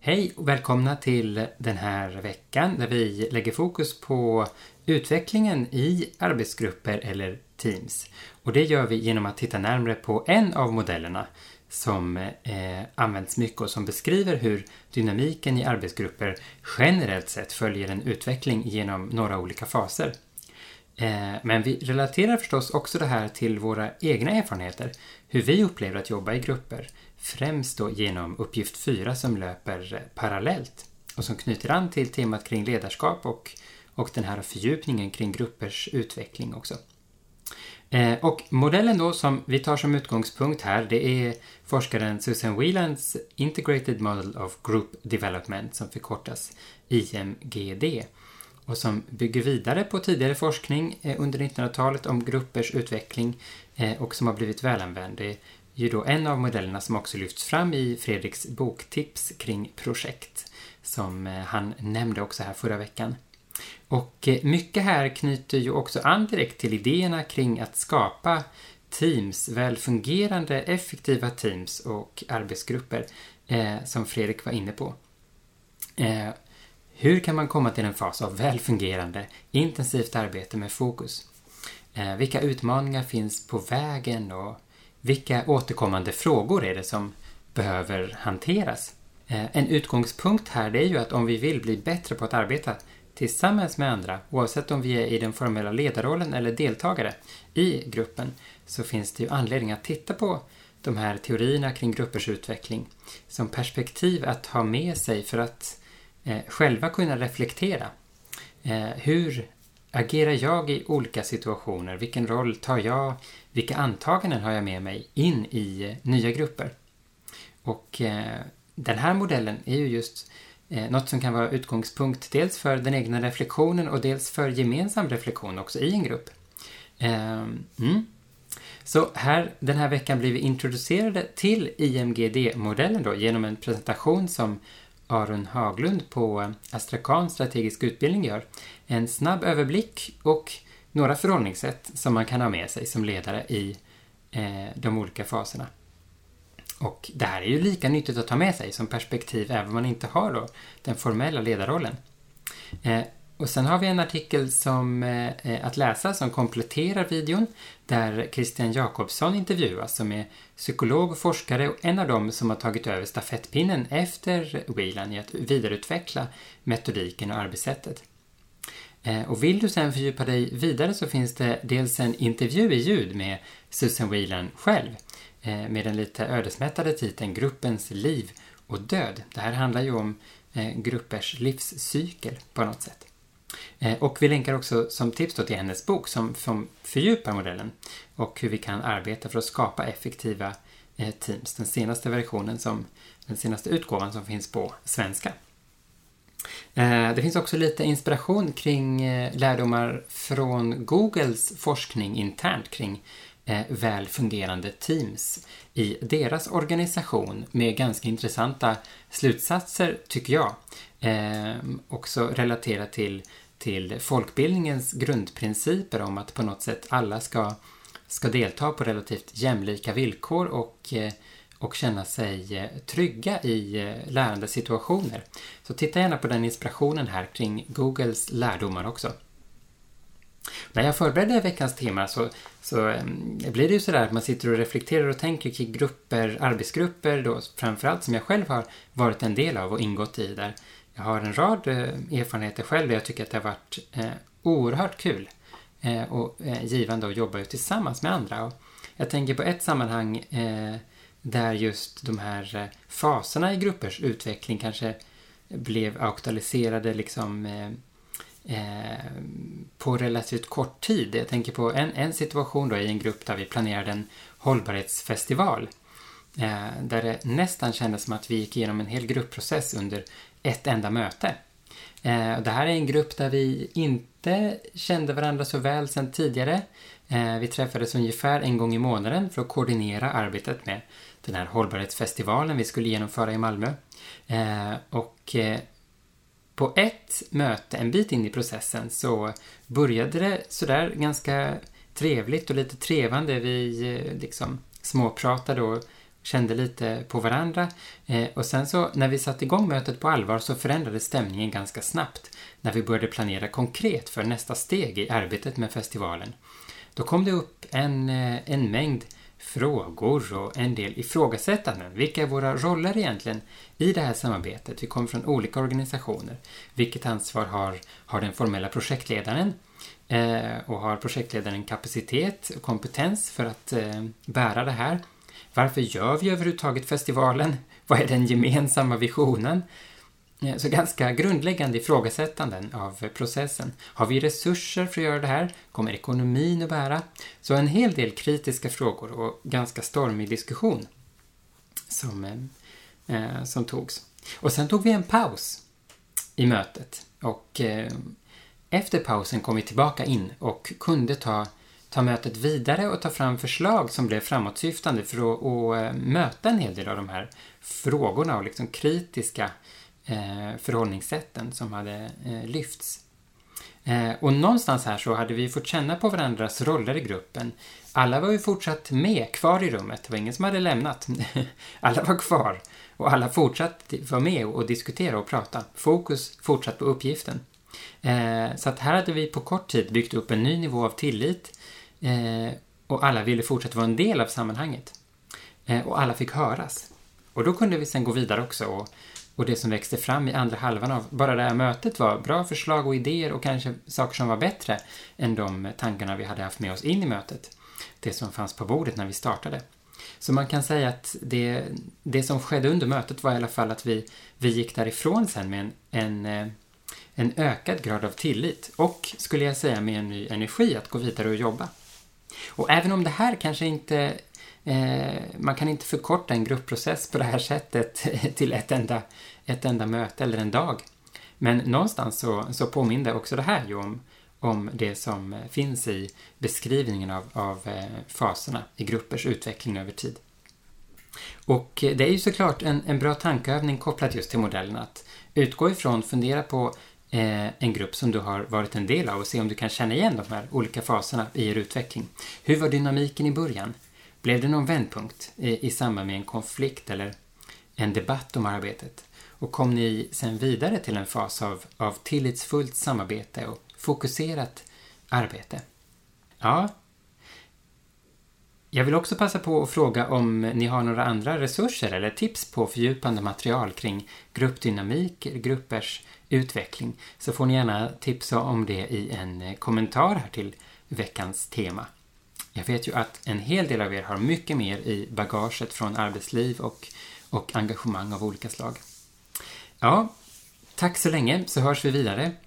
Hej och välkomna till den här veckan där vi lägger fokus på utvecklingen i arbetsgrupper eller teams. Och det gör vi genom att titta närmare på en av modellerna som används mycket och som beskriver hur dynamiken i arbetsgrupper generellt sett följer en utveckling genom några olika faser. Men vi relaterar förstås också det här till våra egna erfarenheter, hur vi upplever att jobba i grupper, främst då genom uppgift 4 som löper parallellt och som knyter an till temat kring ledarskap och den här fördjupningen kring gruppers utveckling också. Och modellen då som vi tar som utgångspunkt här, det är forskaren Susan Whelans Integrated Model of Group Development som förkortas IMGD och som bygger vidare på tidigare forskning under 1900-talet om gruppers utveckling och som har blivit välanvänd. Det är ju då en av modellerna som också lyfts fram i Fredriks boktips kring projekt som han nämnde också här förra veckan. Och mycket här knyter ju också an direkt till idéerna kring att skapa teams, välfungerande, effektiva teams och arbetsgrupper som Fredrik var inne på. Hur kan man komma till en fas av välfungerande, intensivt arbete med fokus? Vilka utmaningar finns på vägen och vilka återkommande frågor är det som behöver hanteras? En utgångspunkt här det är ju att om vi vill bli bättre på att arbeta tillsammans med andra, oavsett om vi är i den formella ledarrollen eller deltagare i gruppen, så finns det ju anledning att titta på de här teorierna kring gruppers utveckling som perspektiv att ha med sig för att själva kunna reflektera. Hur agerar jag i olika situationer? Vilken roll tar jag? Vilka antaganden har jag med mig in i nya grupper? Och den här modellen är ju just något som kan vara utgångspunkt dels för den egna reflektionen och dels för gemensam reflektion också i en grupp. Så den här veckan blir vi introducerade till IMGD-modellen då genom en presentation som Aron Haglund på Astrakan strategisk utbildning gör. En snabb överblick och några förhållningssätt som man kan ha med sig som ledare i de olika faserna. Och det här är ju lika nyttigt att ta med sig som perspektiv även om man inte har då den formella ledarrollen. Och sen har vi en artikel som att läsa som kompletterar videon där Christian Jakobsson intervjuas som är psykolog och forskare och en av dem som har tagit över stafettpinnen efter Whelan i att vidareutveckla metodiken och arbetssättet. Och vill du sen fördjupa dig vidare så finns det dels en intervju i ljud med Susan Whelan själv med den lite ödesmättade titeln Gruppens liv och död. Det här handlar ju om gruppers livscykel på något sätt. Och vi länkar också som tips då till hennes bok som fördjupar modellen och hur vi kan arbeta för att skapa effektiva teams. Den senaste utgåvan som finns på svenska. Det finns också lite inspiration kring lärdomar från Googles forskning internt kring välfungerande teams i deras organisation med ganska intressanta slutsatser tycker jag. Också relaterat till folkbildningens grundprinciper om att på något sätt alla ska delta på relativt jämlika villkor och känna sig trygga i lärande situationer. Så titta gärna på den inspirationen här kring Googles lärdomar också. När jag förberedde veckans tema så blir det ju sådär att man sitter och reflekterar och tänker kring grupper, arbetsgrupper då framförallt som jag själv har varit en del av och ingått i där. Jag har en rad erfarenheter själv och jag tycker att det har varit oerhört kul och givande att jobba tillsammans med andra. Och jag tänker på ett sammanhang där just de här faserna i gruppers utveckling kanske blev aktualiserade liksom på relativt kort tid. Jag tänker på en situation då i en grupp där vi planerade en hållbarhetsfestival där det nästan kändes som att vi gick igenom en hel gruppprocess under ett enda möte. Det här är en grupp där vi inte kände varandra så väl sedan tidigare. Vi träffades ungefär en gång i månaden för att koordinera arbetet med den här hållbarhetsfestivalen vi skulle genomföra i Malmö. Och på ett möte, en bit in i processen, så började det sådär ganska trevligt och lite trevande. Vi liksom småpratade kände lite på varandra. Och sen så när vi satte igång mötet på allvar så förändrades stämningen ganska snabbt när vi började planera konkret för nästa steg i arbetet med festivalen. Då kom det upp en mängd frågor och en del ifrågasättanden. Vilka är våra roller egentligen i det här samarbetet? Vi kommer från olika organisationer. Vilket ansvar har den formella projektledaren? Och har projektledaren kapacitet och kompetens för att bära det här? Varför gör vi överhuvudtaget festivalen? Vad är den gemensamma visionen? Så ganska grundläggande ifrågasättanden av processen. Har vi resurser för att göra det här? Kommer ekonomin att bära? Så en hel del kritiska frågor och ganska stormig diskussion som togs. Och sen tog vi en paus i mötet. Och efter pausen kom vi tillbaka in och kunde ta mötet vidare och ta fram förslag som blev framåtsyftande för att möta en hel del av de här frågorna och liksom kritiska förhållningssätten som hade lyfts. Och någonstans här så hade vi fått känna på varandras roller i gruppen. Alla var ju fortsatt med, kvar i rummet. Det var ingen som hade lämnat. Alla var kvar och alla fortsatt var med och diskutera och prata. Fokus fortsatt på uppgiften. Så att här hade vi på kort tid byggt upp en ny nivå av tillit och alla ville fortsätta vara en del av sammanhanget. Och alla fick höras. Och då kunde vi sen gå vidare också och det som växte fram i andra halvan av bara det här mötet var bra förslag och idéer och kanske saker som var bättre än de tankarna vi hade haft med oss in i mötet. Det som fanns på bordet när vi startade. Så man kan säga att det som skedde under mötet var i alla fall att vi gick därifrån sen med en ökad grad av tillit och skulle jag säga med en ny energi att gå vidare och jobba. Och även om det här kanske inte man kan inte förkorta en gruppprocess på det här sättet till ett enda möte eller en dag. Men någonstans så påminner också det här ju om det som finns i beskrivningen av faserna i gruppers utveckling över tid. Och det är ju såklart en bra tankeövning kopplat just till modellen att utgå ifrån, fundera på en grupp som du har varit en del av och se om du kan känna igen de här olika faserna i er utveckling. Hur var dynamiken i början? Blev det någon vändpunkt i samband med en konflikt eller en debatt om arbetet? Och kom ni sen vidare till en fas av tillitsfullt samarbete och fokuserat arbete? Ja. Jag vill också passa på att fråga om ni har några andra resurser eller tips på fördjupande material kring gruppdynamik, gruppers utveckling. Så får ni gärna tipsa om det i en kommentar här till veckans tema. Jag vet ju att en hel del av er har mycket mer i bagaget från arbetsliv och engagemang av olika slag. Ja, tack så länge så hörs vi vidare.